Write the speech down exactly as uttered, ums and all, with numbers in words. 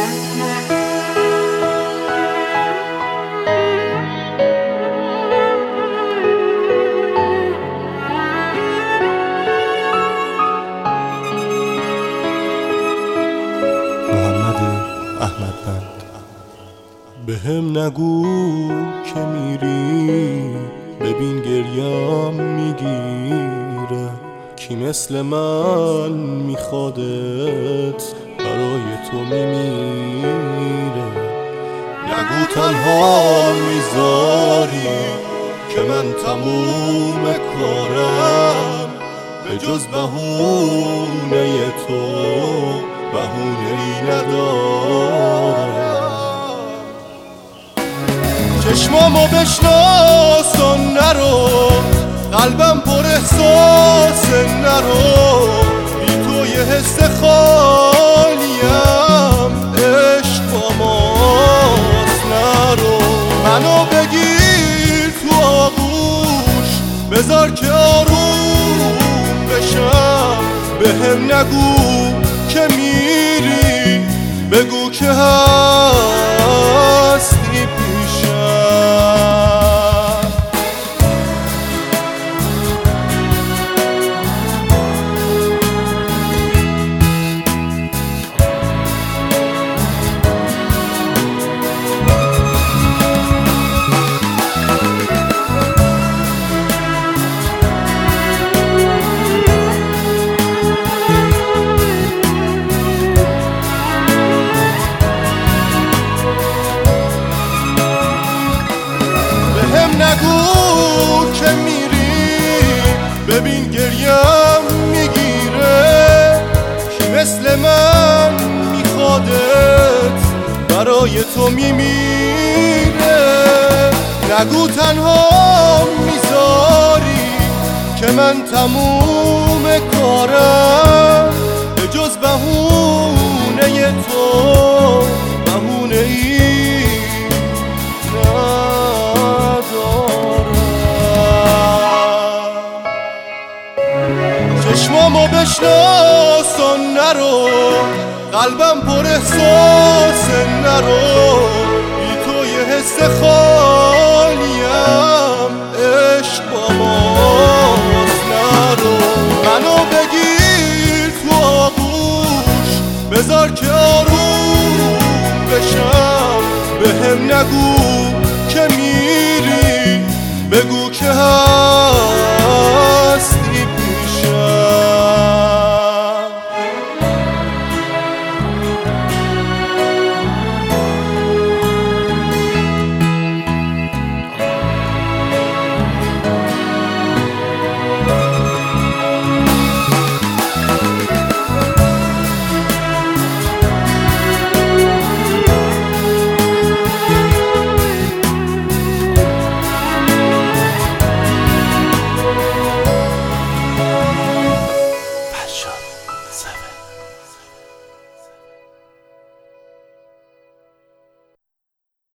بهم نگو که میری، ببین گریم میگیره. کی مثل من میخوادت، برای تو میمیره. نگو تنها میذاری که من تموم کارم، به جز بهونه تو بهونه ای ندارم. چشمامو بشناس و نرو، قلبم پر احساس نرو. بی تو یه حس خالیم، عشق با ماست نرو. منو بگیر تو آغوش، بذار که آروم بشم. بهم نگو که میری، بگو که هستی پیشم. نگو که میری، ببین گریم میگیره. کی مثل من میخوادت، برای تو میمیره. نگو تنها میذاری که من تموم کارم، به جز بهونه تو بهونه ای چشمامو بشناس و نرو، قلبم پر احساس نرو. بی تو یه حس خالیم، عشق با ماست نرو. منو بگیر تو آغوش، بذار که آروم بشم. بهم نگو که میری، بگو که هست